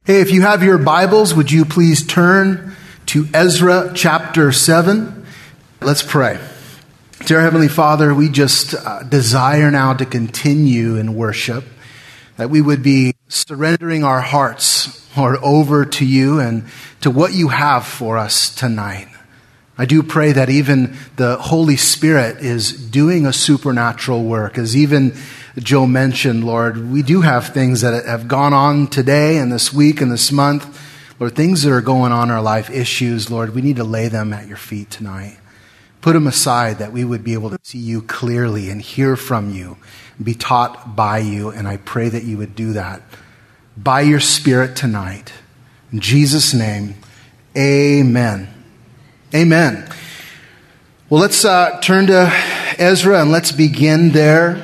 Hey, if you have your Bibles, would you please turn to Ezra chapter 7? Let's pray. Dear Heavenly Father, we just desire now to continue in worship, that we would be surrendering our hearts, Lord, over to you and to what you have for us tonight. I do pray that even the Holy Spirit is doing a supernatural work. As even Joe mentioned, Lord, we do have things that have gone on today and this week and this month. Lord, things that are going on in our life, issues, Lord, we need to lay them at your feet tonight. Put them aside that we would be able to see you clearly and hear from you, and be taught by you. And I pray that you would do that by your Spirit tonight. In Jesus' name, amen. Amen. Well, let's turn to Ezra and let's begin there.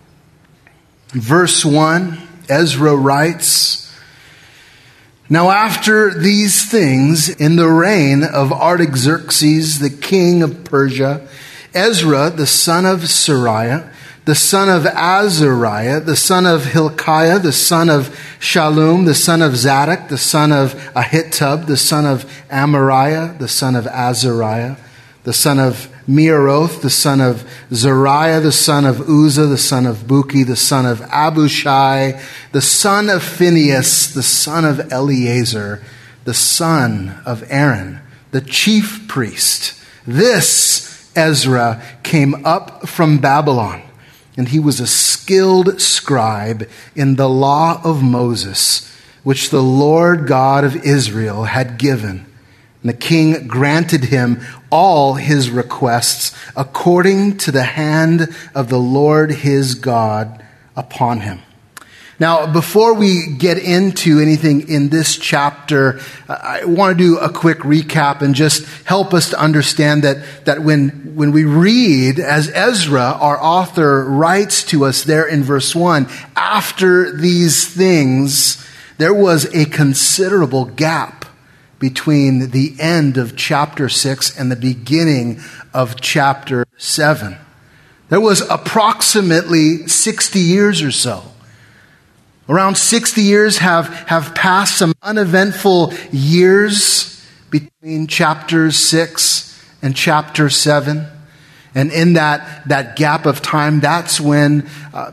Verse 1, Ezra writes, "Now after these things, in the reign of Artaxerxes, the king of Persia, Ezra, the son of Seraiah, the son of Azariah, the son of Hilkiah, the son of Shallum, the son of Zadok, the son of Ahitub, the son of Amariah, the son of Azariah, the son of Meeroth, the son of Zariah, the son of Uzzah, the son of Buki, the son of Abushai, the son of Phinehas, the son of Eleazar, the son of Aaron, the chief priest. This Ezra came up from Babylon, and he was a skilled scribe in the law of Moses, which the Lord God of Israel had given. And the king granted him all his requests according to the hand of the Lord his God upon him." Now, before we get into anything in this chapter, I want to do a quick recap and just help us to understand that when we read, as Ezra, our author, writes to us there in verse 1, after these things, there was a considerable gap between the end of chapter 6 and the beginning of chapter 7. There was approximately 60 years or so. Around 60 years have passed, some uneventful years between chapter 6 and chapter 7. And in that gap of time, that's when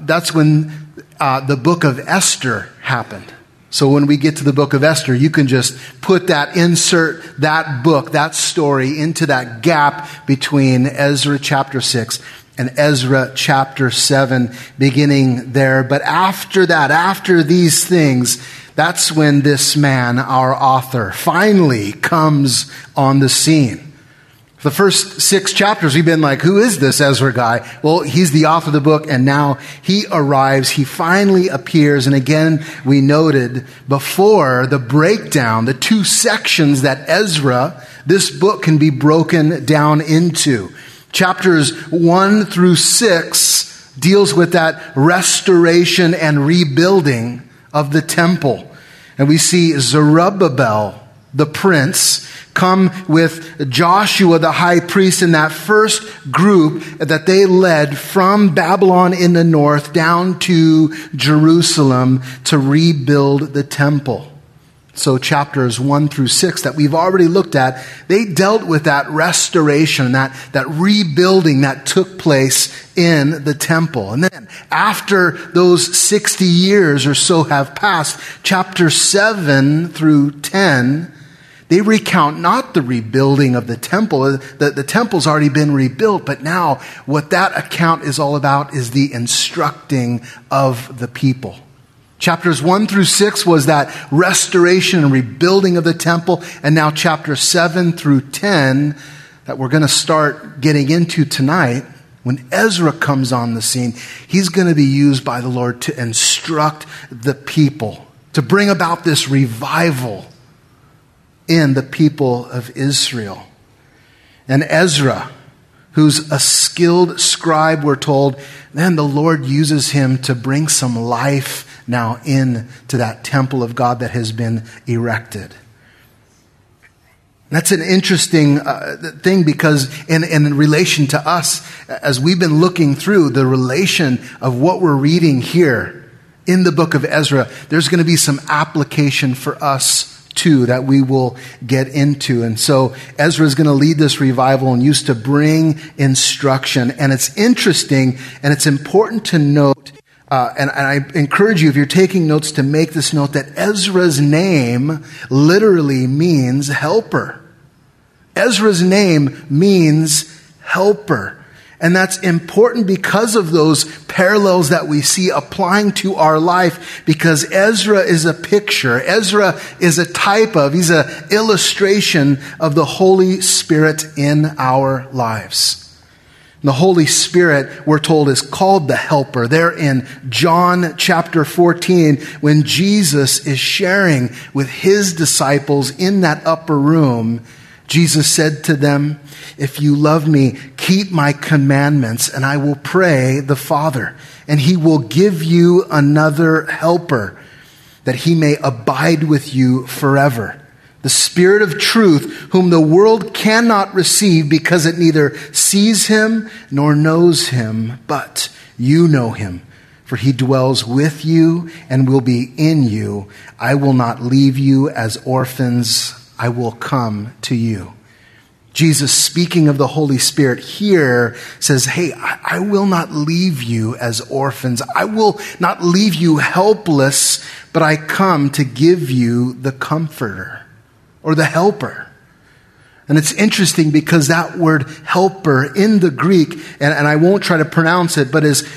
the book of Esther happened. So when we get to the book of Esther, you can just insert that book, that story into that gap between Ezra chapter 6 and Ezra chapter 7, beginning there. But after that, after these things, that's when this man, our author, finally comes on the scene. The first 6 chapters, we've been like, who is this Ezra guy? Well, he's the author of the book, and now he arrives. He finally appears. And again, we noted before the breakdown, the 2 sections that Ezra, this book can be broken down into. Chapters 1 through 6 deals with that restoration and rebuilding of the temple. And we see Zerubbabel, the prince, come with Joshua, the high priest, in that first group that they led from Babylon in the north down to Jerusalem to rebuild the temple. So chapters 1 through 6 that we've already looked at, they dealt with that restoration, that rebuilding that took place in the temple. And then after those 60 years or so have passed, chapter 7 through 10, they recount not the rebuilding of the temple. The temple's already been rebuilt, but now what that account is all about is the instructing of the people. Chapters 1 through 6 was that restoration and rebuilding of the temple, and now chapter 7 through 10 that we're going to start getting into tonight. When Ezra comes on the scene, he's going to be used by the Lord to instruct the people, to bring about this revival in the people of Israel. And Ezra, who's a skilled scribe, we're told, then the Lord uses him to bring some life now into that temple of God that has been erected. That's an interesting thing because in relation to us, as we've been looking through the relation of what we're reading here in the book of Ezra, there's going to be some application for us too that we will get into. And so Ezra is going to lead this revival and used to bring instruction. And it's interesting and it's important to note, and I encourage you, if you're taking notes, to make this note that Ezra's name literally means helper. Ezra's name means helper. And that's important because of those parallels that we see applying to our life, because Ezra is a picture. Ezra is a type of, he's an illustration of the Holy Spirit in our lives. The Holy Spirit, we're told, is called the helper. There in John chapter 14, when Jesus is sharing with his disciples in that upper room, Jesus said to them, "If you love me, keep my commandments, and I will pray the Father, and he will give you another helper, that he may abide with you forever. The Spirit of truth, whom the world cannot receive because it neither sees him nor knows him, but you know him. For he dwells with you and will be in you. I will not leave you as orphans. I will come to you." Jesus, speaking of the Holy Spirit here, says, hey, I will not leave you as orphans. I will not leave you helpless, but I come to give you the comforter or the helper. And it's interesting because that word helper in the Greek, and I won't try to pronounce it, but it's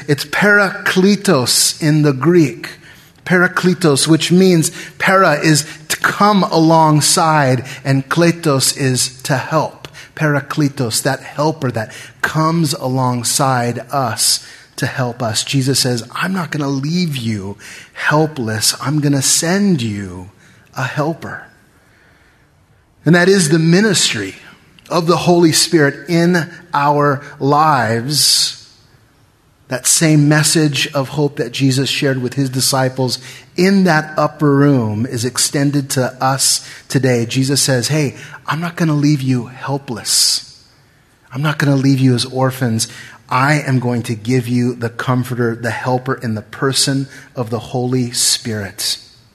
parakletos in the Greek. Parakletos, which means para is to come alongside and kletos is to help. Parakletos, that helper that comes alongside us to help us. Jesus says, I'm not going to leave you helpless. I'm going to send you a helper. And that is the ministry of the Holy Spirit in our lives. That same message of hope that Jesus shared with his disciples in that upper room is extended to us today. Jesus says, hey, I'm not going to leave you helpless. I'm not going to leave you as orphans. I am going to give you the comforter, the helper in the person of the Holy Spirit.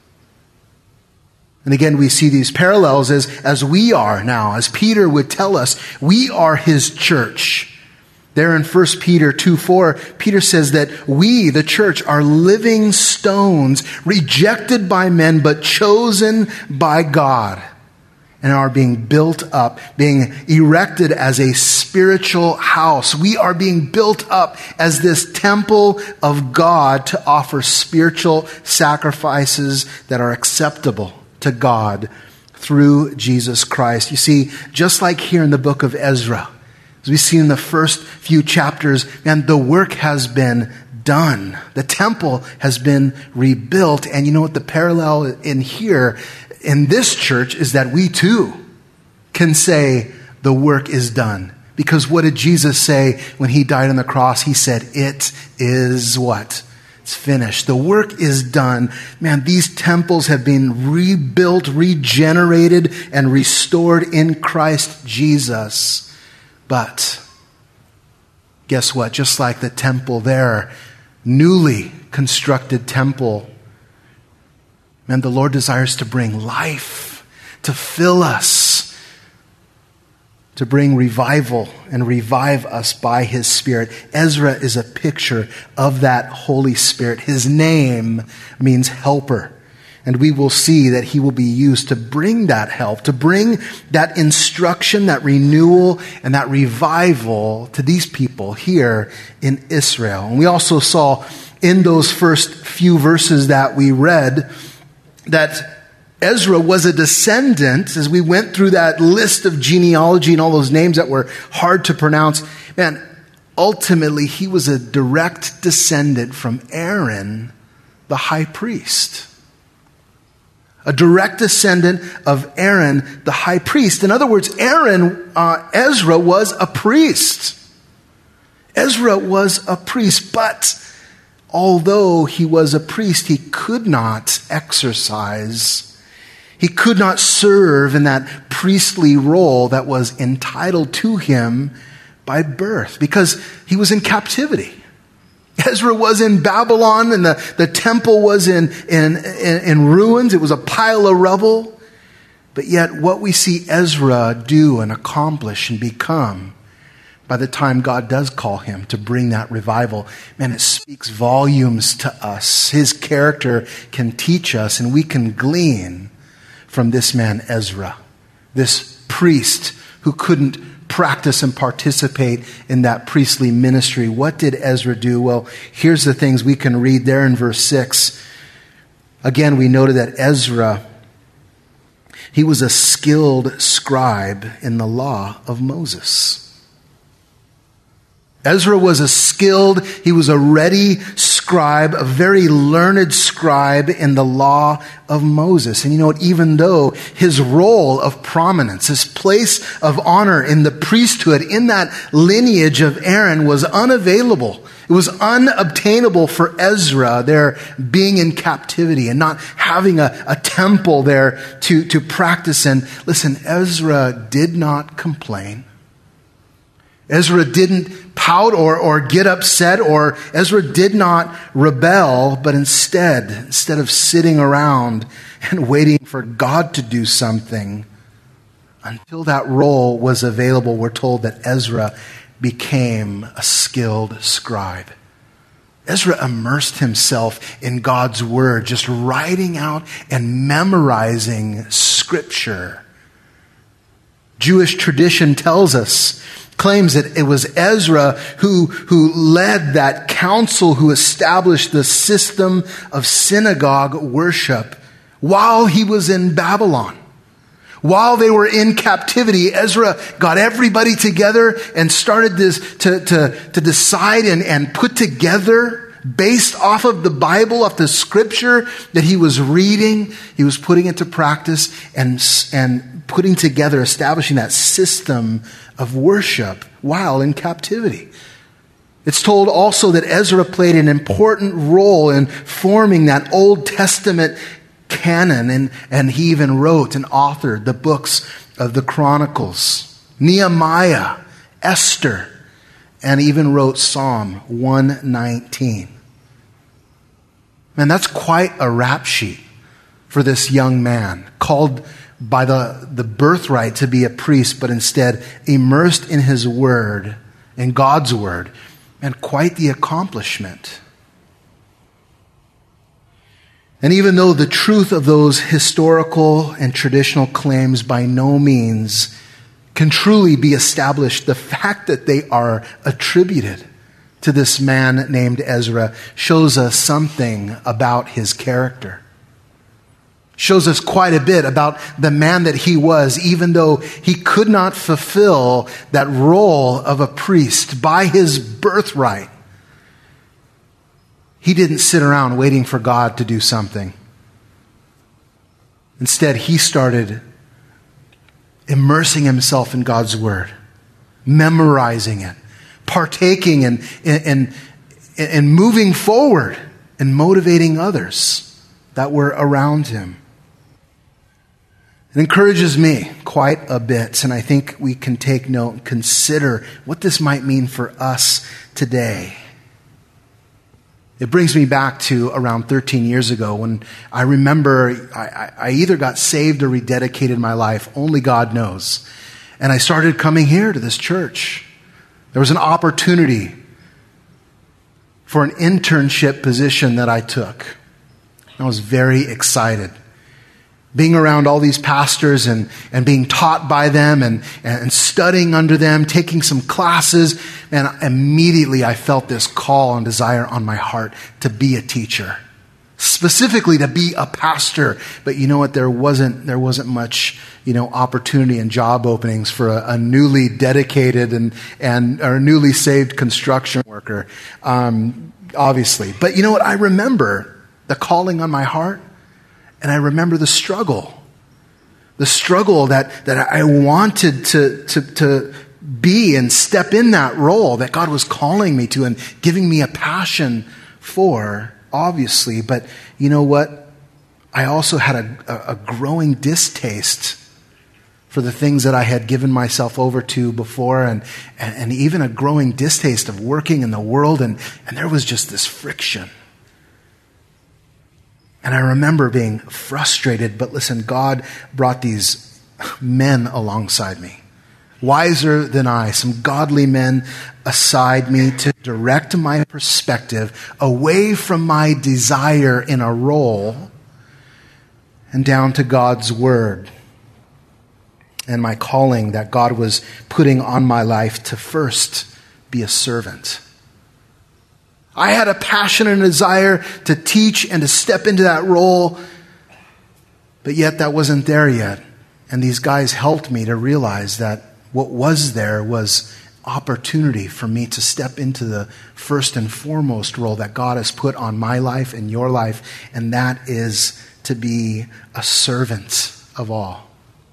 And again, we see these parallels as we are now, as Peter would tell us, we are his church. There in 1 Peter 2:4, Peter says that we, the church, are living stones, rejected by men, but chosen by God, and are being built up, being erected as a spiritual house. We are being built up as this temple of God to offer spiritual sacrifices that are acceptable to God through Jesus Christ. You see, just like here in the book of Ezra, as we see in the first few chapters, man, the work has been done. The temple has been rebuilt. And you know what the parallel in here, in this church, is that we too can say the work is done. Because what did Jesus say when he died on the cross? He said, it is what? It's finished. The work is done. Man, these temples have been rebuilt, regenerated, and restored in Christ Jesus. But guess what? Just like the temple there, newly constructed temple, man, the Lord desires to bring life, to fill us, to bring revival and revive us by his Spirit. Ezra is a picture of that Holy Spirit. His name means helper. And we will see that he will be used to bring that help, to bring that instruction, that renewal, and that revival to these people here in Israel. And we also saw in those first few verses that we read that Ezra was a descendant, as we went through that list of genealogy and all those names that were hard to pronounce. Man, ultimately he was a direct descendant from Aaron, the high priest. A direct descendant of Aaron, the high priest. In other words, Ezra was a priest. Ezra was a priest, but although he was a priest, he could not exercise. He could not serve in that priestly role that was entitled to him by birth because he was in captivity. Ezra was in Babylon, and the temple was in ruins. It was a pile of rubble. But yet what we see Ezra do and accomplish and become by the time God does call him to bring that revival, man, it speaks volumes to us. His character can teach us, and we can glean from this man Ezra, this priest who couldn't practice and participate in that priestly ministry. What did Ezra do? Well, here's the things we can read there in verse 6. Again, we noted that Ezra, he was a skilled scribe in the law of Moses. Ezra was he was a ready scribe, a very learned scribe in the law of Moses. And you know what, even though his role of prominence, his place of honor in the priesthood, in that lineage of Aaron was unavailable. It was unobtainable for Ezra there being in captivity and not having a temple there to practice in. Listen, Ezra did not complain. Ezra didn't pout or get upset, or Ezra did not rebel, but instead of sitting around and waiting for God to do something, until that role was available, we're told that Ezra became a skilled scribe. Ezra immersed himself in God's word, just writing out and memorizing scripture. Jewish tradition claims that it was Ezra who led that council, who established the system of synagogue worship while he was in Babylon. While they were in captivity, Ezra got everybody together and started to decide and put together, based off of the Bible, off the scripture that he was reading. He was putting into practice and putting together, establishing that system of worship while in captivity. It's told also that Ezra played an important role in forming that Old Testament canon, and he even wrote and authored the books of the Chronicles, Nehemiah, Esther, and even wrote Psalm 119. Man, that's quite a rap sheet for this young man, called by the birthright to be a priest, but instead immersed in his word, in God's word, and quite the accomplishment. And even though the truth of those historical and traditional claims by no means can truly be established, the fact that they are attributed to this man named Ezra shows us something about his character. Shows us quite a bit about the man that he was, even though he could not fulfill that role of a priest by his birthright. He didn't sit around waiting for God to do something. Instead, he started immersing himself in God's word, memorizing it, partaking and moving forward and motivating others that were around him. It encourages me quite a bit, and I think we can take note and consider what this might mean for us today. It brings me back to around 13 years ago when I remember I either got saved or rededicated my life, only God knows. And I started coming here to this church. There was an opportunity for an internship position that I took. I was very excited. Being around all these pastors and being taught by them and studying under them, taking some classes, and immediately I felt this call and desire on my heart to be a teacher. Specifically to be a pastor. But you know what? There wasn't much, opportunity and job openings for a newly dedicated and or newly saved construction worker. Obviously. But you know what? I remember the calling on my heart. And I remember the struggle that I wanted to be and step in that role that God was calling me to and giving me a passion for, obviously. But you know what? I also had a growing distaste for the things that I had given myself over to before, and even a growing distaste of working in the world, and there was just this friction. And I remember being frustrated, but listen, God brought these men alongside me, wiser than I, some godly men aside me to direct my perspective away from my desire in a role and down to God's word and my calling that God was putting on my life to first be a servant. I had a passion and a desire to teach and to step into that role, but yet that wasn't there yet. And these guys helped me to realize that what was there was opportunity for me to step into the first and foremost role that God has put on my life and your life, and that is to be a servant of all.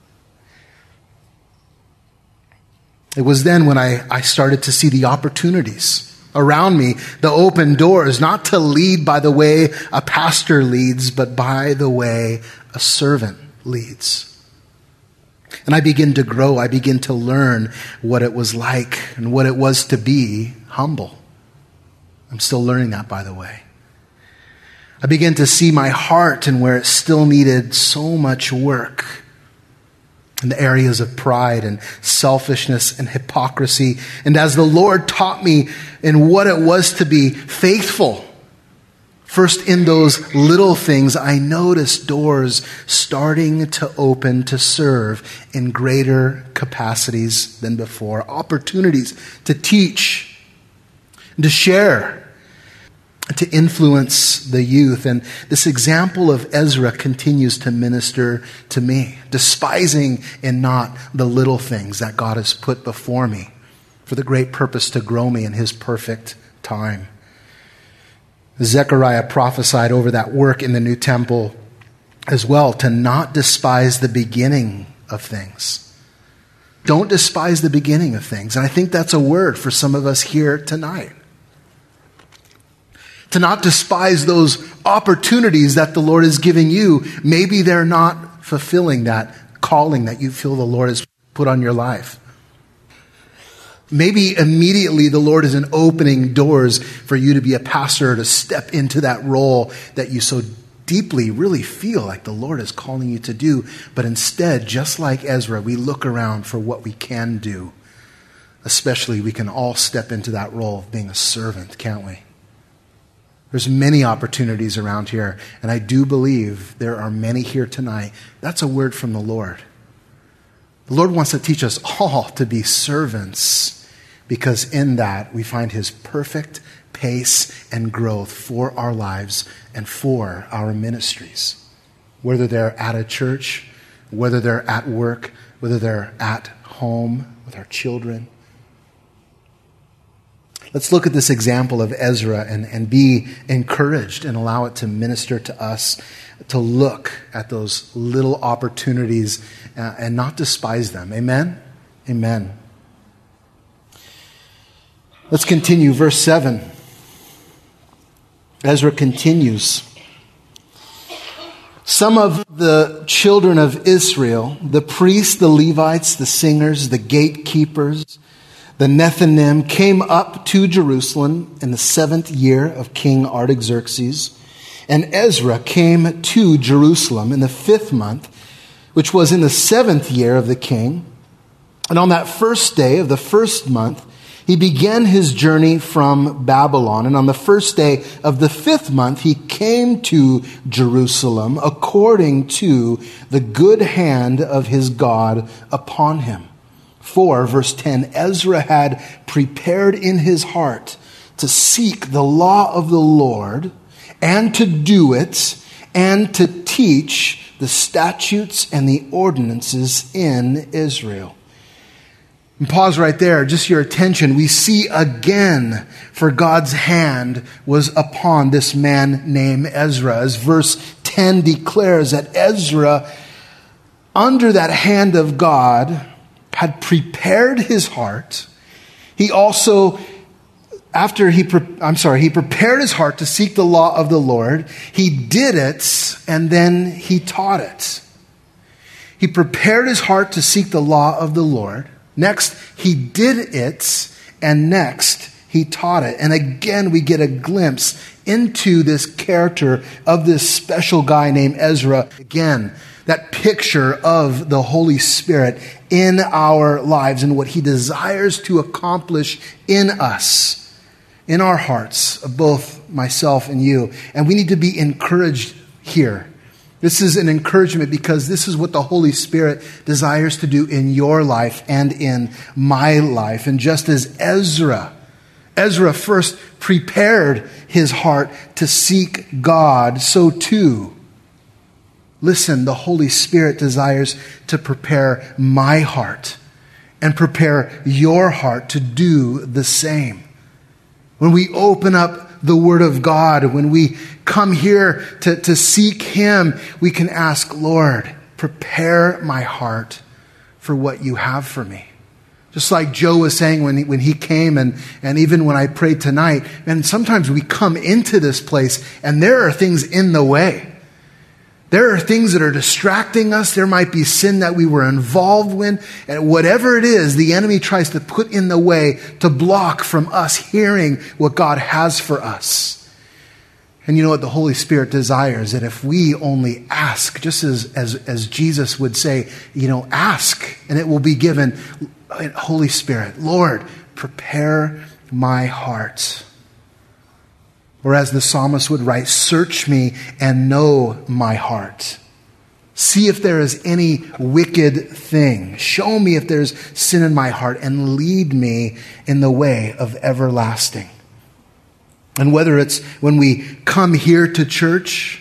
It was then when I started to see the opportunities around me, the open doors, not to lead by the way a pastor leads, but by the way a servant leads. And I begin to grow. I begin to learn what it was like and what it was to be humble. I'm still learning that, by the way. I begin to see my heart and where it still needed so much work in the areas of pride and selfishness and hypocrisy. And as the Lord taught me in what it was to be faithful, first in those little things, I noticed doors starting to open to serve in greater capacities than before. Opportunities to teach, to share, to influence the youth. And this example of Ezra continues to minister to me, despising in not the little things that God has put before me for the great purpose to grow me in his perfect time. Zechariah prophesied over that work in the new temple as well, to not despise the beginning of things. Don't despise the beginning of things. And I think that's a word for some of us here tonight. To not despise those opportunities that the Lord is giving you. Maybe they're not fulfilling that calling that you feel the Lord has put on your life. Maybe immediately the Lord isn't opening doors for you to be a pastor, to step into that role that you so deeply really feel like the Lord is calling you to do. But instead, just like Ezra, we look around for what we can do. Especially, we can all step into that role of being a servant, can't we? There's many opportunities around here, and I do believe there are many here tonight. That's a word from the Lord. The Lord wants to teach us all to be servants, because in that we find his perfect pace and growth for our lives and for our ministries. Whether they're at a church, whether they're at work, whether they're at home with our children. Let's look at this example of Ezra and be encouraged and allow it to minister to us, to look at those little opportunities and not despise them. Amen? Amen. Let's continue. Verse 7. Ezra continues. Some of the children of Israel, the priests, the Levites, the singers, the gatekeepers, the Nethinim, came up to Jerusalem in the 7th year of King Artaxerxes. And Ezra came to Jerusalem in the 5th month, which was in the 7th year of the king. And on that first day of the 1st month, he began his journey from Babylon. And on the first day of the 5th month, he came to Jerusalem according to the good hand of his God upon him. For, verse 10, Ezra had prepared in his heart to seek the law of the Lord and to do it and to teach the statutes and the ordinances in Israel. And pause right there, just your attention. We see again, for God's hand was upon this man named Ezra. As verse 10 declares that Ezra, under that hand of God, had prepared his heart. He also, he prepared his heart to seek the law of the Lord. He did it, and then he taught it. He prepared his heart to seek the law of the Lord. Next, he did it. And next, he taught it. And again, we get a glimpse into this character of this special guy named Ezra. Again, that picture of the Holy Spirit in our lives and what he desires to accomplish in us, in our hearts, of both myself and you. And we need to be encouraged here. This is an encouragement because this is what the Holy Spirit desires to do in your life and in my life. And just as Ezra first prepared his heart to seek God, so too, listen, the Holy Spirit desires to prepare my heart and prepare your heart to do the same. When we open up the Word of God, when we come here to seek Him, we can ask, Lord, prepare my heart for what you have for me. Just like Joe was saying when he came and even when I prayed tonight, and sometimes we come into this place and there are things in the way. There are things that are distracting us. There might be sin that we were involved with. And whatever it is, the enemy tries to put in the way to block from us hearing what God has for us. And you know what the Holy Spirit desires? That if we only ask, just as Jesus would say, ask and it will be given. Holy Spirit, Lord, prepare my heart. Or as the psalmist would write, search me and know my heart. See if there is any wicked thing. Show me if there's sin in my heart and lead me in the way of everlasting. And whether it's when we come here to church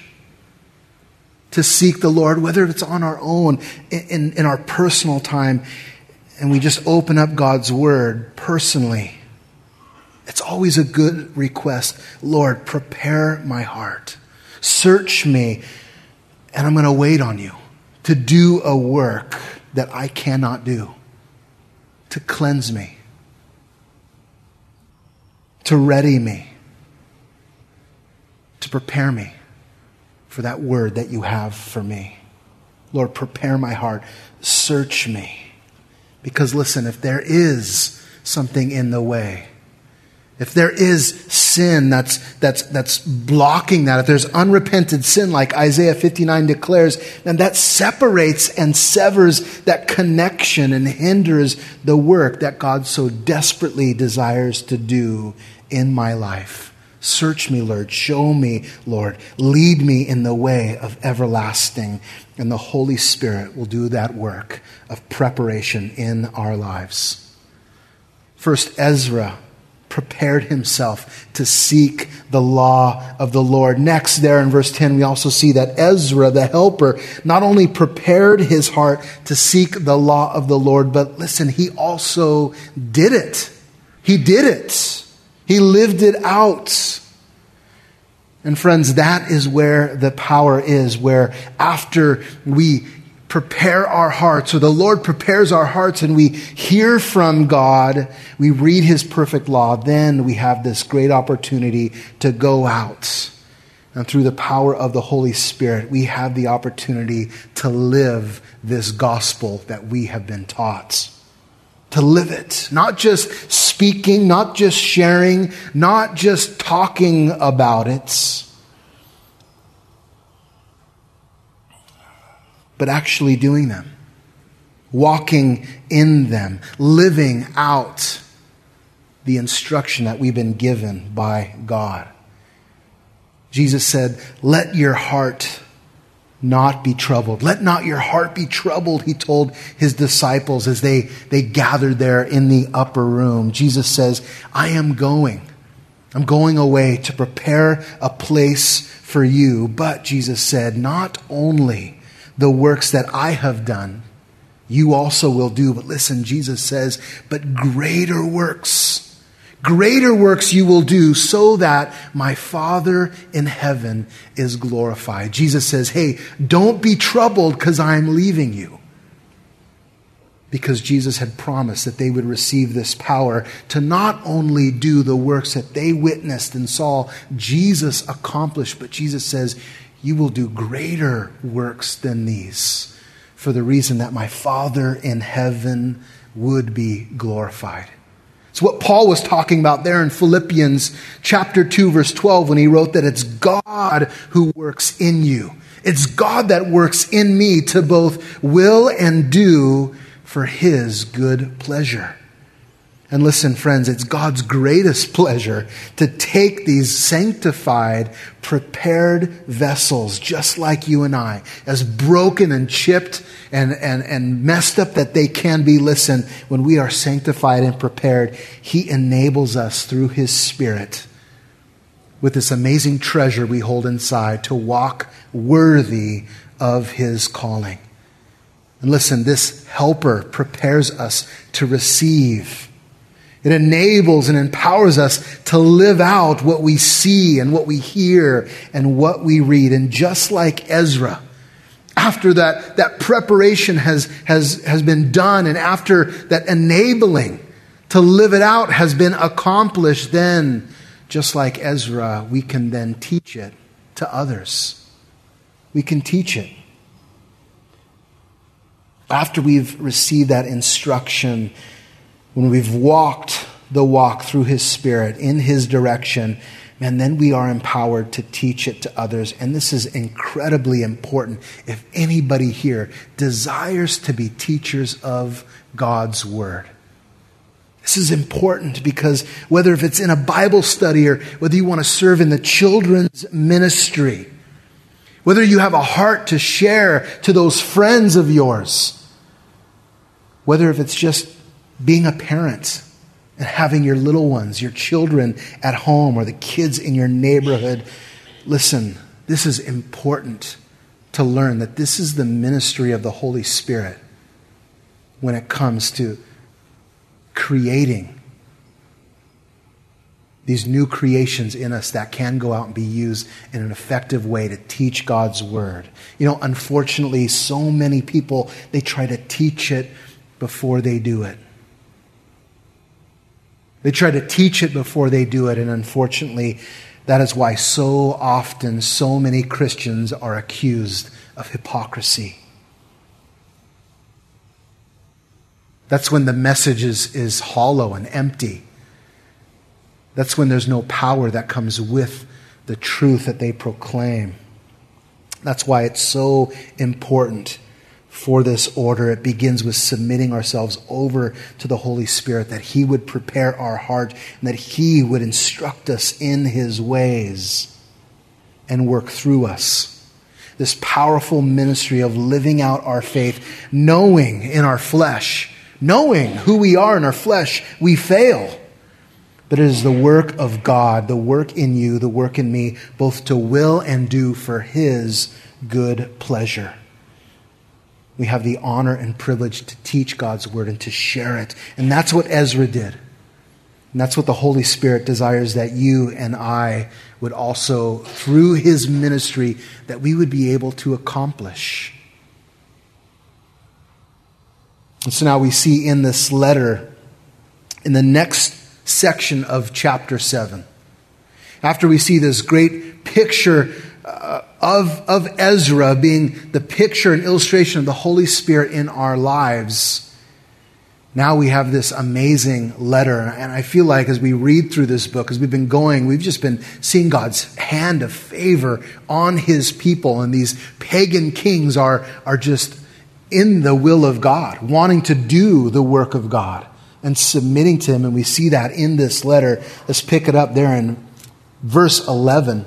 to seek the Lord, whether it's on our own, in our personal time, and we just open up God's Word personally, it's always a good request. Lord, prepare my heart. Search me, and I'm going to wait on you to do a work that I cannot do, to cleanse me, to ready me, to prepare me for that word that you have for me. Lord, prepare my heart. Search me. Because listen, if there is something in the way, if there is sin that's blocking that, if there's unrepented sin like Isaiah 59 declares, then that separates and severs that connection and hinders the work that God so desperately desires to do in my life. Search me, Lord. Show me, Lord. Lead me in the way of everlasting. And the Holy Spirit will do that work of preparation in our lives. First, Ezra prepared himself to seek the law of the Lord. Next, there in verse 10, we also see that Ezra, the helper, not only prepared his heart to seek the law of the Lord, but listen, he also did it. He did it. He lived it out. And friends, that is where the power is, where after we prepare our hearts, or the Lord prepares our hearts and we hear from God, we read His perfect law, then we have this great opportunity to go out. And through the power of the Holy Spirit, we have the opportunity to live this gospel that we have been taught. To live it. Not just speaking, not just sharing, not just talking about it, but actually doing them, walking in them, living out the instruction that we've been given by God. Jesus said, let your heart not be troubled. Let not your heart be troubled, He told His disciples as they gathered there in the upper room. Jesus says, I'm going away to prepare a place for you. But Jesus said, not only the works that I have done, you also will do. But listen, Jesus says, but greater works you will do, so that my Father in heaven is glorified. Jesus says, hey, don't be troubled because I'm leaving you. Because Jesus had promised that they would receive this power to not only do the works that they witnessed and saw Jesus accomplish, but Jesus says, you will do greater works than these. for the reason that my Father in heaven would be glorified. It's what Paul was talking about there in Philippians chapter 2, verse 12, when he wrote that it's God who works in you. It's God that works in me to both will and do for his good pleasure. And listen, friends, it's God's greatest pleasure to take these sanctified, prepared vessels, just like you and I, as broken and chipped and messed up that they can be. Listen, when we are sanctified and prepared, he enables us through his Spirit with this amazing treasure we hold inside to walk worthy of his calling. And listen, this helper prepares us to receive. It enables and empowers us to live out what we see and what we hear and what we read. And just like Ezra, after that preparation has been done, and after that enabling to live it out has been accomplished, then, just like Ezra, we can then teach it to others. We can teach it. After we've received that instruction, when we've walked the walk through his Spirit in his direction, man, then we are empowered to teach it to others. And this is incredibly important. If anybody here desires to be teachers of God's Word, this is important, because whether if it's in a Bible study or whether you want to serve in the children's ministry, whether you have a heart to share to those friends of yours, whether if it's just being a parent and having your little ones, your children at home, or the kids in your neighborhood, listen, this is important to learn that this is the ministry of the Holy Spirit when it comes to creating these new creations in us that can go out and be used in an effective way to teach God's Word. You know, unfortunately, so many people, they try to teach it before they do it. They try to teach it before they do it, and unfortunately, that is why so often so many Christians are accused of hypocrisy. That's when the message is hollow and empty. That's when there's no power that comes with the truth that they proclaim. That's why it's so important for this order. It begins with submitting ourselves over to the Holy Spirit, that he would prepare our heart and that he would instruct us in his ways and work through us. This powerful ministry of living out our faith, knowing in our flesh, knowing who we are in our flesh, we fail. But it is the work of God, the work in you, the work in me, both to will and do for his good pleasure. We have the honor and privilege to teach God's Word and to share it. And that's what Ezra did. And that's what the Holy Spirit desires that you and I would also, through his ministry, that we would be able to accomplish. And so now we see in this letter, in the next section of chapter 7, after we see this great picture of Ezra being the picture and illustration of the Holy Spirit in our lives, now we have this amazing letter. And I feel like as we read through this book, as we've been going, we've just been seeing God's hand of favor on his people. And these pagan kings are just in the will of God, wanting to do the work of God and submitting to him. And we see that in this letter. Let's pick it up there in verse 11.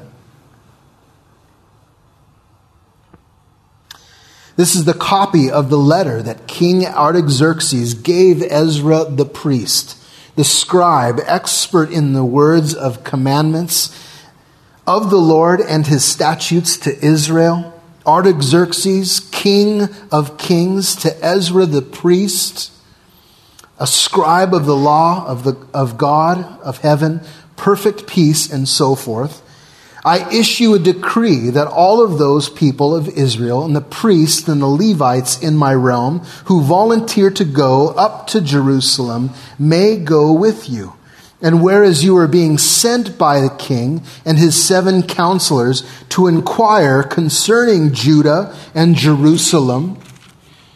This is the copy of the letter that King Artaxerxes gave Ezra the priest, the scribe, expert in the words of commandments of the Lord and his statutes to Israel. Artaxerxes, king of kings, to Ezra the priest, a scribe of the law of God of heaven, perfect peace, and so forth. I issue a decree that all of those people of Israel and the priests and the Levites in my realm who volunteer to go up to Jerusalem may go with you. And whereas you are being sent by the king and his 7 counselors to inquire concerning Judah and Jerusalem,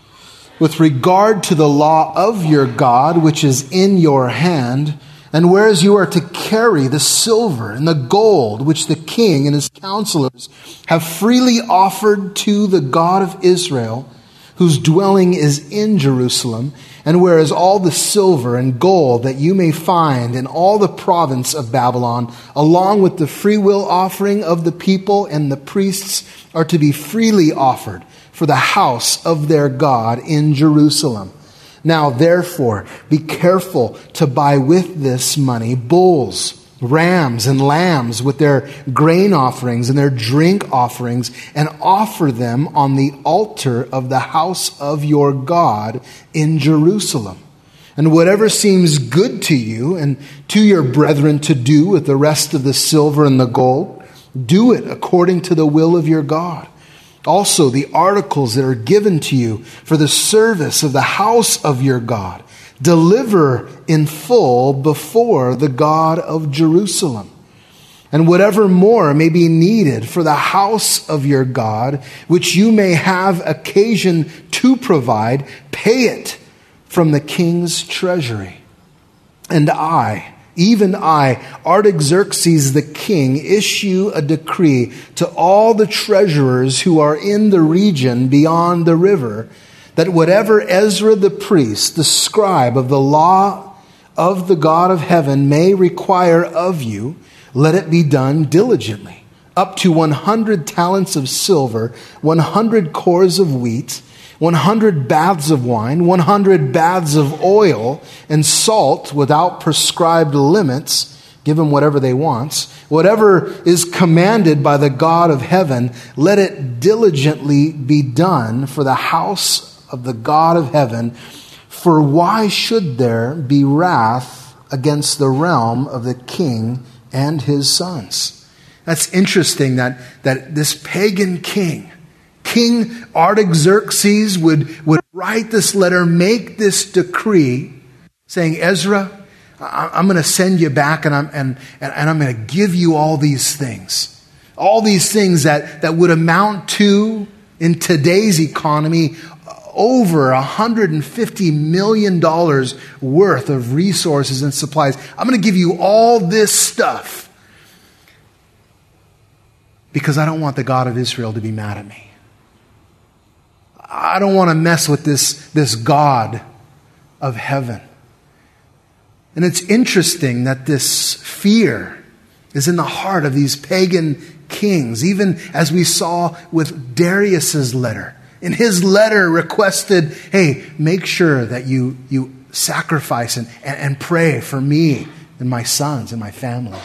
with regard to the law of your God, which is in your hand, and whereas you are to carry the silver and the gold which the king and his counselors have freely offered to the God of Israel, whose dwelling is in Jerusalem, and whereas all the silver and gold that you may find in all the province of Babylon, along with the freewill offering of the people and the priests, are to be freely offered for the house of their God in Jerusalem. Now, therefore, be careful to buy with this money bulls, rams, and lambs with their grain offerings and their drink offerings, and offer them on the altar of the house of your God in Jerusalem. And whatever seems good to you and to your brethren to do with the rest of the silver and the gold, do it according to the will of your God. Also, the articles that are given to you for the service of the house of your God, deliver in full before the God of Jerusalem. And whatever more may be needed for the house of your God, which you may have occasion to provide, pay it from the king's treasury. And I, even I, Artaxerxes the king, issue a decree to all the treasurers who are in the region beyond the river, that whatever Ezra the priest, the scribe of the law of the God of heaven, may require of you, let it be done diligently. Up to 100 talents of silver, 100 cores of wheat, 100 baths of wine, 100 baths of oil, and salt without prescribed limits. Give them whatever they want. Whatever is commanded by the God of heaven, let it diligently be done for the house of the God of heaven. For why should there be wrath against the realm of the king and his sons? That's interesting that this pagan king, King Artaxerxes, would write this letter, make this decree, saying, Ezra, I'm going to send you back, and I'm going to give you all these things that would amount to, in today's economy, over $150 million worth of resources and supplies. I'm going to give you all this stuff because I don't want the God of Israel to be mad at me. I don't want to mess with this God of heaven. And it's interesting that this fear is in the heart of these pagan kings, even as we saw with Darius's letter. In his letter requested, hey, make sure that you sacrifice and pray for me and my sons and my family.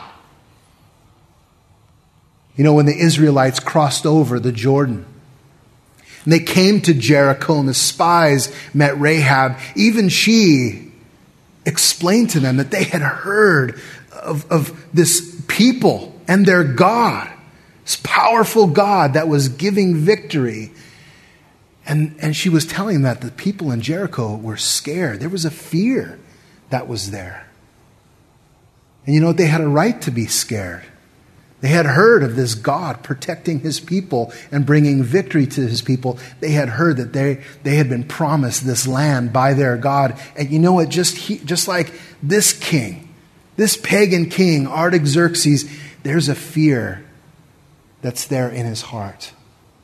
You know, when the Israelites crossed over the Jordan, and they came to Jericho, and the spies met Rahab, even she explained to them that they had heard of this people and their God, this powerful God that was giving victory. And she was telling them that the people in Jericho were scared. There was a fear that was there. And you know, they had a right to be scared. They had heard of this God protecting his people and bringing victory to his people. They had heard that they had been promised this land by their God. And you know what? Just like this king, this pagan king, Artaxerxes, there's a fear that's there in his heart.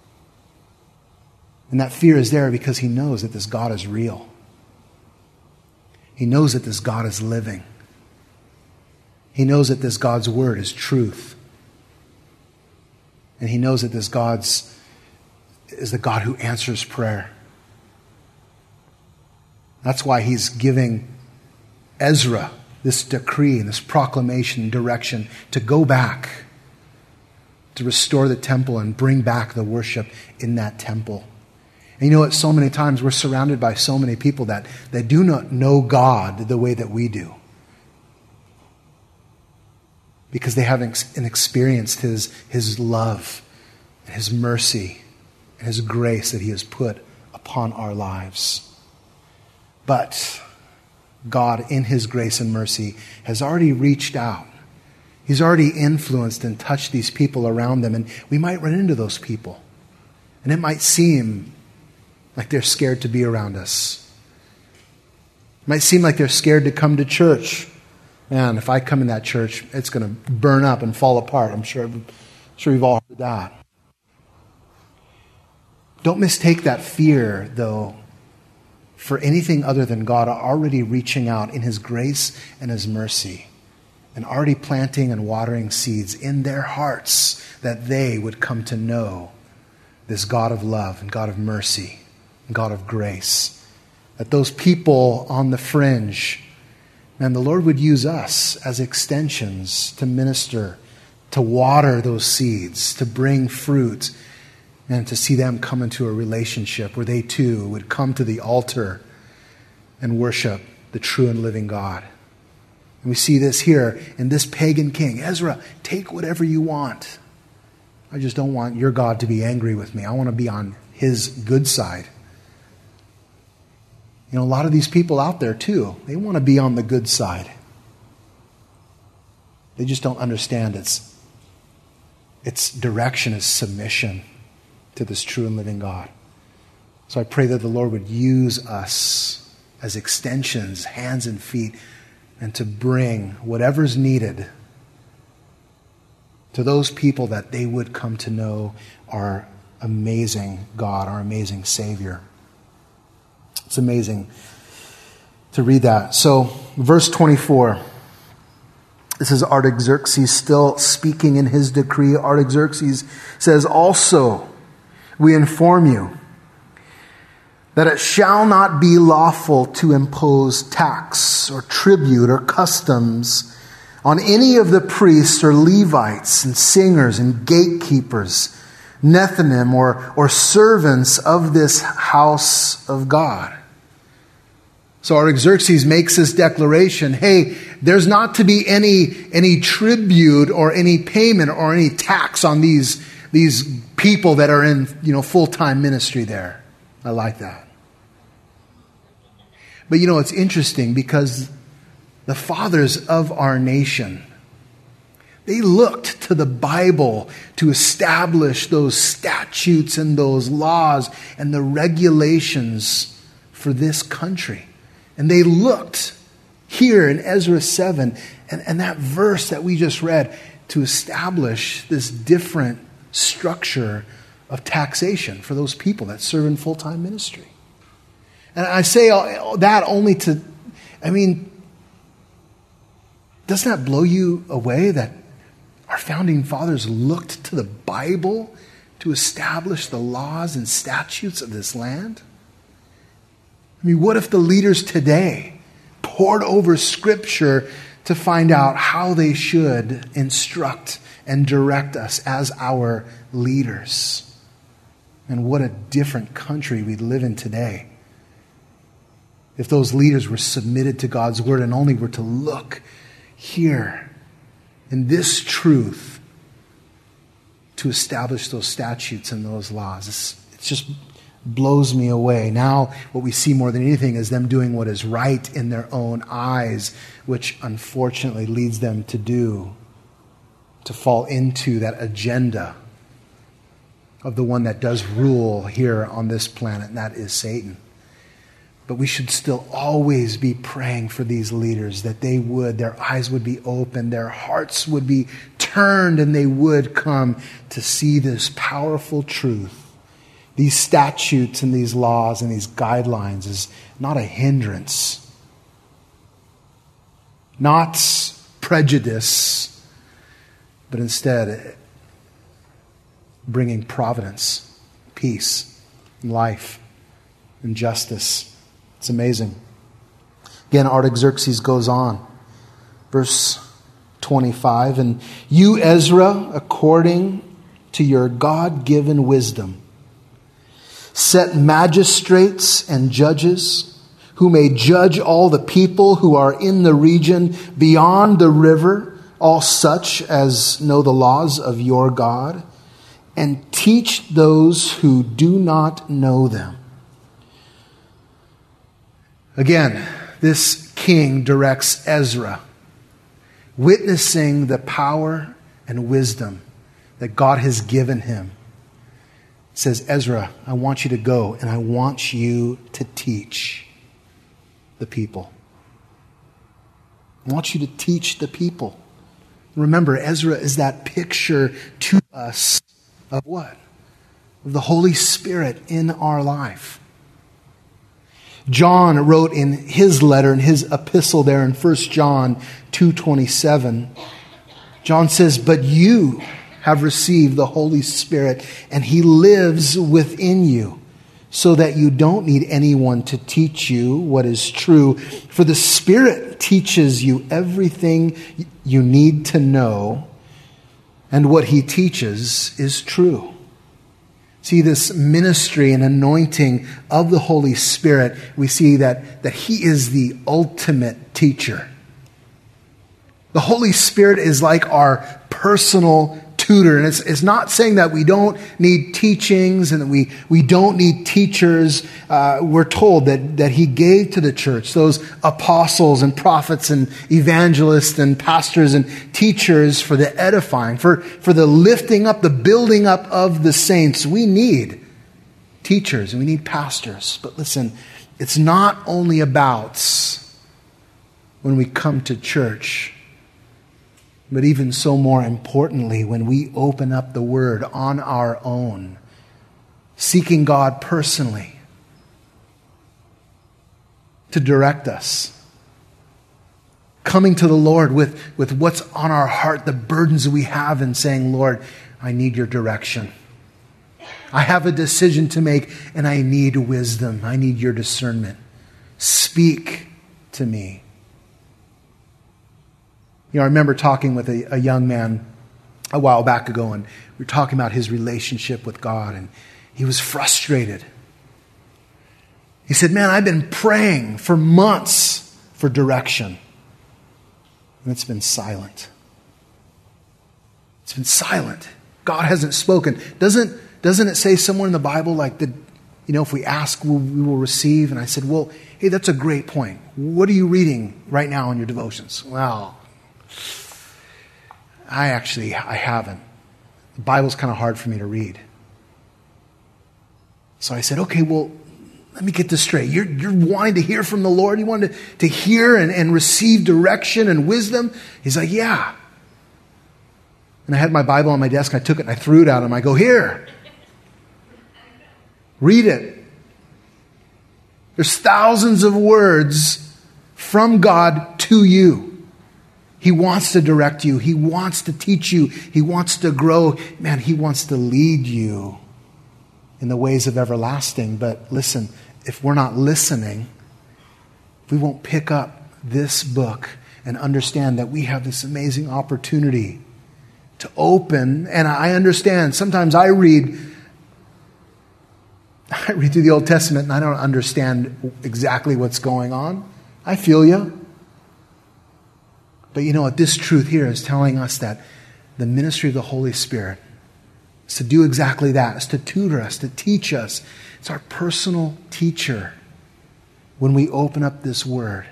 And that fear is there because he knows that this God is real. He knows that this God is living. He knows that this God's word is truth. And he knows that this God is the God who answers prayer. That's why he's giving Ezra this decree and this proclamation and direction to go back, to restore the temple and bring back the worship in that temple. And you know what? So many times we're surrounded by so many people that do not know God the way that we do. Because they haven't experienced his love, and his mercy, and his grace that he has put upon our lives. But God, in his grace and mercy, has already reached out. He's already influenced and touched these people around them. And we might run into those people. And it might seem like they're scared to be around us. It might seem like they're scared to come to church. Man, if I come in that church, it's going to burn up and fall apart. I'm sure we've all heard that. Don't mistake that fear, though, for anything other than God already reaching out in His grace and His mercy and already planting and watering seeds in their hearts that they would come to know this God of love and God of mercy and God of grace. That those people on the fringe, man, the Lord would use us as extensions to minister, to water those seeds, to bring fruit, and to see them come into a relationship where they too would come to the altar and worship the true and living God. And we see this here in this pagan king. Ezra, take whatever you want. I just don't want your God to be angry with me. I want to be on His good side. You know, a lot of these people out there too, they want to be on the good side. They just don't understand its direction is submission to this true and living God. So I pray that the Lord would use us as extensions, hands and feet, and to bring whatever's needed to those people that they would come to know our amazing God, our amazing Savior. It's amazing to read that. So, verse 24. This is Artaxerxes still speaking in his decree. Artaxerxes says, also, we inform you that it shall not be lawful to impose tax or tribute or customs on any of the priests or Levites and singers and gatekeepers, Nethinim or servants of this house of God. So Artaxerxes makes this declaration, hey, there's not to be any tribute or any payment or any tax on these people that are in, full-time ministry there. I like that. But it's interesting because the fathers of our nation, they looked to the Bible to establish those statutes and those laws and the regulations for this country. And they looked here in Ezra 7 and that verse that we just read to establish this different structure of taxation for those people that serve in full-time ministry. And I say that only to, doesn't that blow you away that our founding fathers looked to the Bible to establish the laws and statutes of this land? What if the leaders today pored over Scripture to find out how they should instruct and direct us as our leaders? And what a different country we'd live in today if those leaders were submitted to God's Word and only were to look here in this truth to establish those statutes and those laws. It just blows me away. Now, what we see more than anything is them doing what is right in their own eyes, which unfortunately leads them to fall into that agenda of the one that does rule here on this planet, and that is Satan. But we should still always be praying for these leaders that their eyes would be open, their hearts would be turned, and they would come to see this powerful truth. These statutes and these laws and these guidelines is not a hindrance, not prejudice, but instead bringing providence, peace, and life, and justice. It's amazing. Again, Artaxerxes goes on. Verse 25, and you, Ezra, according to your God-given wisdom, set magistrates and judges who may judge all the people who are in the region beyond the river, all such as know the laws of your God, and teach those who do not know them. Again, this king directs Ezra, witnessing the power and wisdom that God has given him says, Ezra, I want you to go and I want you to teach the people. I want you to teach the people. Remember, Ezra is that picture to us of what? Of the Holy Spirit in our life. John wrote in his letter, in his epistle there in 1 John 2:27, John says, but you have received the Holy Spirit, and He lives within you, so that you don't need anyone to teach you what is true. For the Spirit teaches you everything you need to know, and what He teaches is true. See, this ministry and anointing of the Holy Spirit, we see that He is the ultimate teacher. The Holy Spirit is like our personal tutor. And it's not saying that we don't need teachings and that we don't need teachers. We're told that He gave to the church those apostles and prophets and evangelists and pastors and teachers for the edifying, for the lifting up, the building up of the saints. We need teachers and we need pastors. But listen, it's not only about when we come to church, but even so more importantly, when we open up the Word on our own, seeking God personally to direct us, coming to the Lord with what's on our heart, the burdens we have, and saying, Lord, I need your direction. I have a decision to make, and I need wisdom. I need your discernment. Speak to me. You know, I remember talking with a young man a while back ago, and we were talking about his relationship with God, and he was frustrated. He said, man, I've been praying for months for direction, and it's been silent. It's been silent. God hasn't spoken. Doesn't it say somewhere in the Bible like that, you know, if we ask, we will receive? And I said, well, hey, that's a great point. What are you reading right now in your devotions? Well, I haven't. The Bible's kind of hard for me to read. So I said, okay, well, let me get this straight. You're wanting to hear from the Lord? You wanted to hear and receive direction and wisdom? He's like, yeah. And I had my Bible on my desk, and I took it and I threw it at him. I go, here. Read it. There's thousands of words from God to you. He wants to direct you. He wants to teach you. He wants to grow. Man, He wants to lead you in the ways of everlasting. But listen, if we're not listening, we won't pick up this book and understand that we have this amazing opportunity to open. And I understand, sometimes I read through the Old Testament and I don't understand exactly what's going on. I feel you. But you know what? This truth here is telling us that the ministry of the Holy Spirit is to do exactly that. It's to tutor us, to teach us. It's our personal teacher when we open up this Word.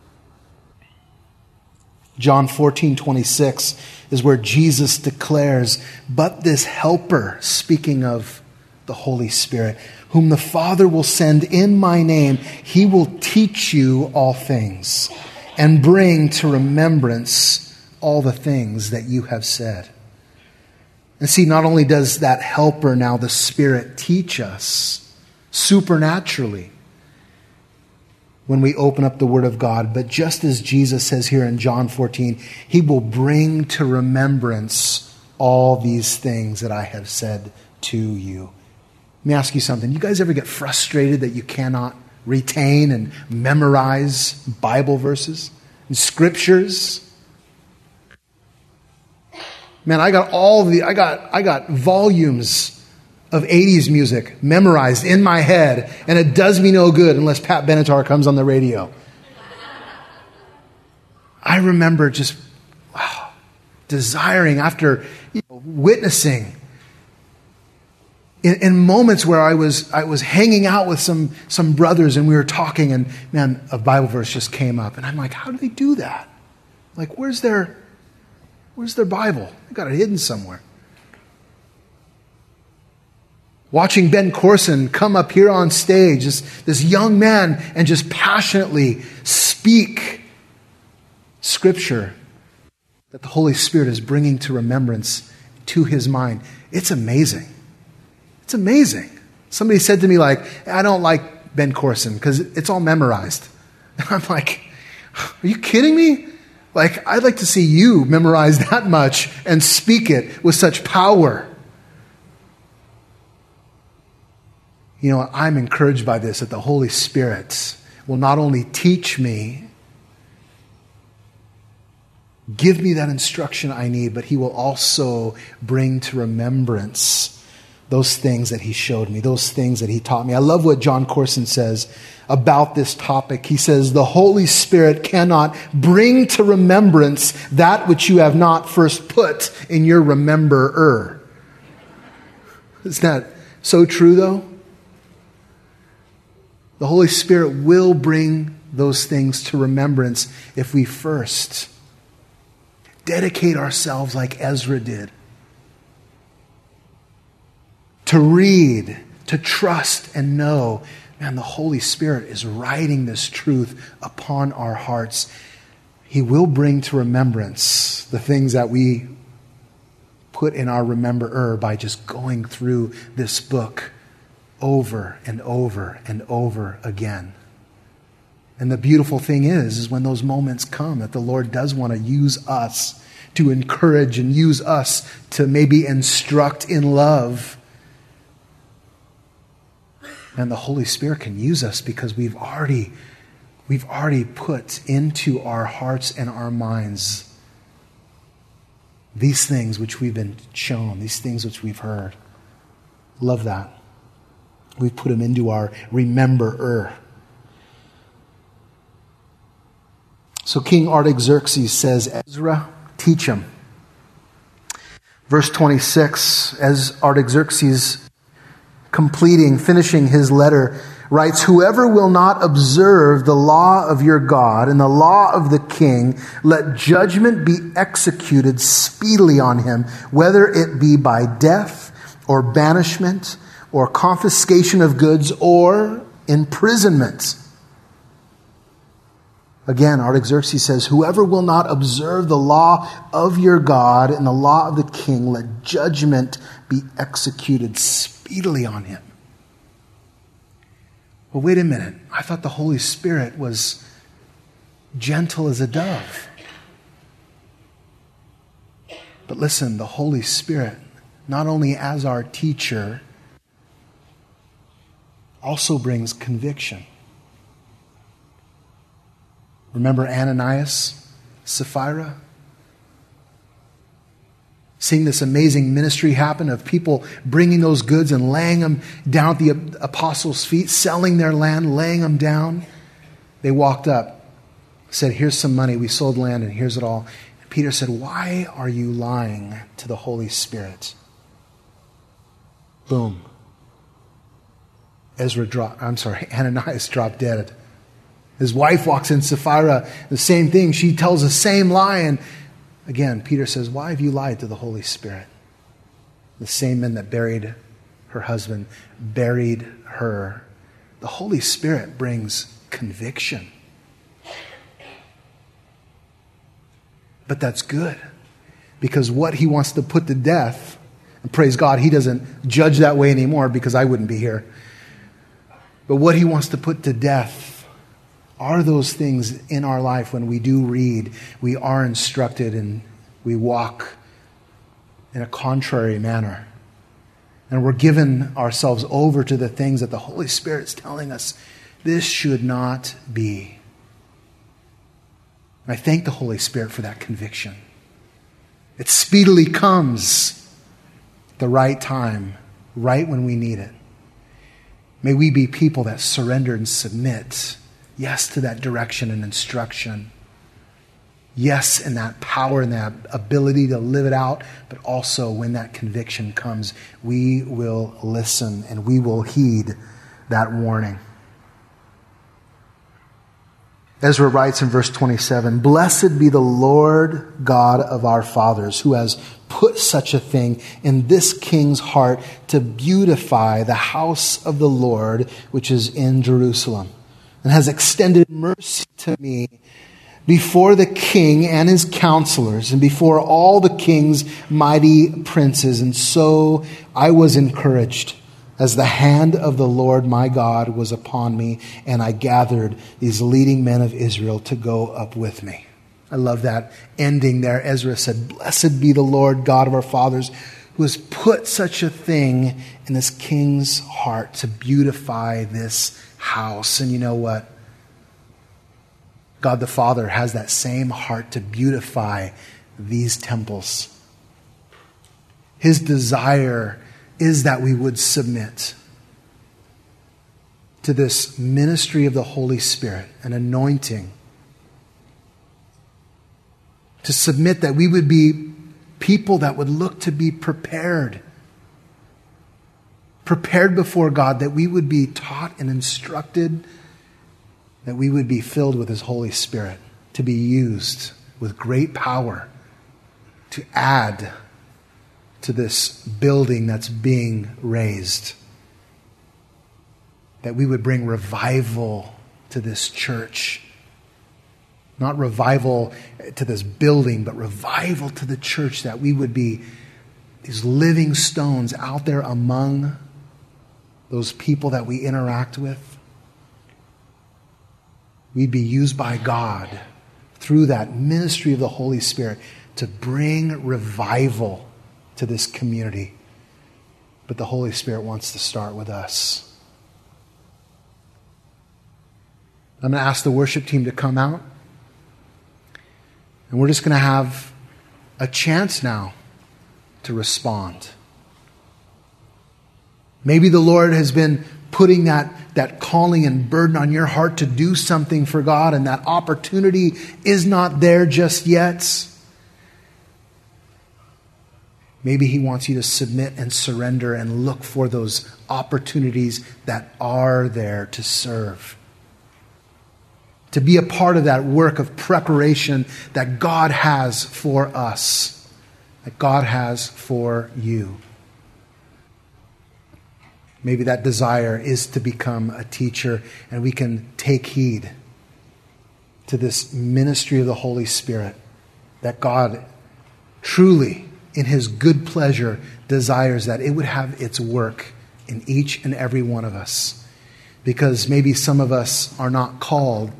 John 14:26 is where Jesus declares, but this Helper, speaking of the Holy Spirit, whom the Father will send in my name, He will teach you all things and bring to remembrance all the things that you have said. And see, not only does that Helper, now the Spirit, teach us supernaturally when we open up the Word of God, but just as Jesus says here in John 14, He will bring to remembrance all these things that I have said to you. Let me ask you something. You guys ever get frustrated that you cannot retain and memorize Bible verses and scriptures? Man, I got volumes of 80s music memorized in my head, and it does me no good unless Pat Benatar comes on the radio. I remember just desiring after witnessing in moments where I was hanging out with some brothers and we were talking, and man, a Bible verse just came up, and I'm like, how do they do that? Like, where's their Bible? They got it hidden somewhere. Watching Ben Corson come up here on stage, this young man, and just passionately speak Scripture that the Holy Spirit is bringing to remembrance to his mind. It's amazing. It's amazing. Somebody said to me, I don't like Ben Corson because it's all memorized. And I'm like, are you kidding me? I'd like to see you memorize that much and speak it with such power. I'm encouraged by this, that the Holy Spirit will not only teach me, give me that instruction I need, but he will also bring to remembrance those things that he showed me, those things that he taught me. I love what John Corson says about this topic. He says, the Holy Spirit cannot bring to remembrance that which you have not first put in your rememberer. Isn't that so true, though? The Holy Spirit will bring those things to remembrance if we first dedicate ourselves like Ezra did. To read, to trust and know, man, the Holy Spirit is writing this truth upon our hearts. He will bring to remembrance the things that we put in our rememberer by just going through this book over and over and over again. And the beautiful thing is when those moments come that the Lord does want to use us to encourage and use us to maybe instruct in love. And the Holy Spirit can use us because we've already put into our hearts and our minds these things which we've been shown, these things which we've heard. Love that. We've put them into our rememberer. So King Artaxerxes says, Ezra, teach him. Verse 26, as Artaxerxes finishing his letter, writes, whoever will not observe the law of your God and the law of the king, let judgment be executed speedily on him, whether it be by death or banishment or confiscation of goods or imprisonment. Again, Artaxerxes says, whoever will not observe the law of your God and the law of the king, let judgment be executed speedily on him. Well, wait a minute. I thought the Holy Spirit was gentle as a dove. But listen, the Holy Spirit, not only as our teacher, also brings conviction. Remember Ananias, Sapphira? Seeing this amazing ministry happen of people bringing those goods and laying them down at the apostles' feet, selling their land, laying them down. They walked up, said, here's some money. We sold land and here's it all. And Peter said, why are you lying to the Holy Spirit? Boom. Ananias dropped dead. His wife walks in, Sapphira, the same thing. She tells the same lie. And again, Peter says, why have you lied to the Holy Spirit? The same men that buried her husband buried her. The Holy Spirit brings conviction. But that's good. Because what he wants to put to death, and praise God, he doesn't judge that way anymore because I wouldn't be here. But what he wants to put to death are those things in our life when we do read, we are instructed and we walk in a contrary manner. And we're giving ourselves over to the things that the Holy Spirit is telling us, this should not be. And I thank the Holy Spirit for that conviction. It speedily comes at the right time, right when we need it. May we be people that surrender and submit, yes, to that direction and instruction. Yes, in that power and that ability to live it out, but also when that conviction comes, we will listen and we will heed that warning. Ezra writes in verse 27, "Blessed be the Lord God of our fathers, who has put such a thing in this king's heart to beautify the house of the Lord, which is in Jerusalem, and has extended mercy to me before the king and his counselors, and before all the king's mighty princes. And so I was encouraged, as the hand of the Lord my God was upon me, and I gathered these leading men of Israel to go up with me." I love that ending there. Ezra said, "Blessed be the Lord God of our fathers, who has put such a thing in this king's heart to beautify this house." And you know what? God the Father has that same heart to beautify these temples. His desire is that we would submit to this ministry of the Holy Spirit, an anointing. To submit, that we would be people that would look to be prepared. Prepared before God, that we would be taught and instructed, that we would be filled with His Holy Spirit, to be used with great power to add to this building that's being raised. That we would bring revival to this church. Not revival to this building, but revival to the church, that we would be these living stones out there among those people that we interact with. We'd be used by God through that ministry of the Holy Spirit to bring revival to this community. But the Holy Spirit wants to start with us. I'm going to ask the worship team to come out. And we're just going to have a chance now to respond. Maybe the Lord has been putting that calling and burden on your heart to do something for God, and that opportunity is not there just yet. Maybe He wants you to submit and surrender and look for those opportunities that are there to serve. To be a part of that work of preparation that God has for us, that God has for you. Maybe that desire is to become a teacher, and we can take heed to this ministry of the Holy Spirit, that God truly, in His good pleasure, desires that it would have its work in each and every one of us. Because maybe some of us are not called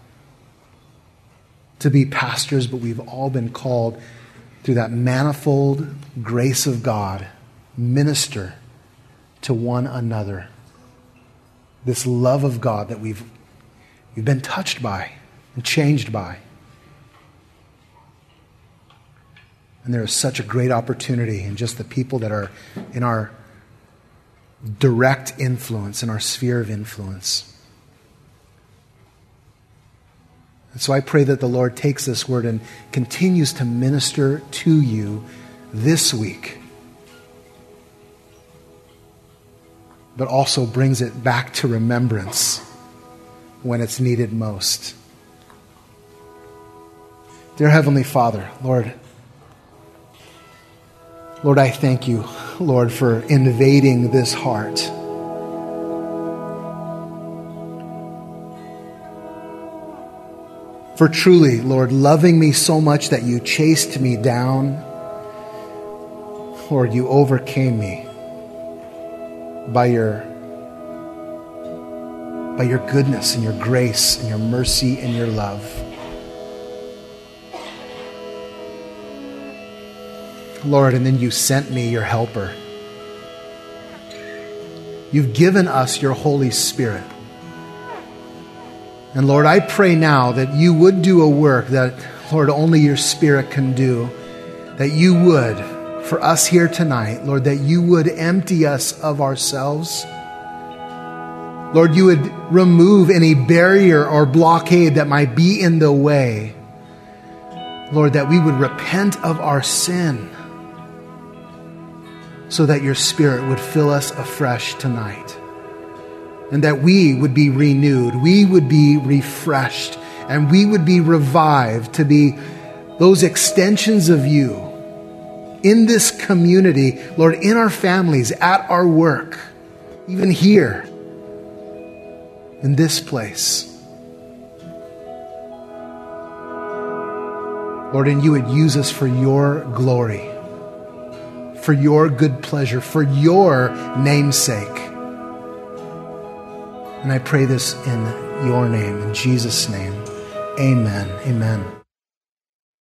to be pastors, but we've all been called through that manifold grace of God, minister to one another. This love of God that we've been touched by and changed by. And there is such a great opportunity in just the people that are in our direct influence, in our sphere of influence. And so I pray that the Lord takes this word and continues to minister to you this week, but also brings it back to remembrance when it's needed most. Dear Heavenly Father, Lord, I thank you, Lord, for invading this heart. For truly, Lord, loving me so much that you chased me down. Lord, you overcame me by your goodness and your grace and your mercy and your love. Lord, and then you sent me your helper. You've given us your Holy Spirit. And Lord, I pray now that you would do a work that, Lord, only your Spirit can do. That you would, for us here tonight, Lord, that you would empty us of ourselves. Lord, you would remove any barrier or blockade that might be in the way. Lord, that we would repent of our sin so that your Spirit would fill us afresh tonight. And that we would be renewed, we would be refreshed, and we would be revived to be those extensions of you in this community, Lord, in our families, at our work, even here, in this place. Lord, and you would use us for your glory, for your good pleasure, for your name's sake. And I pray this in your name, in Jesus' name. Amen. Amen.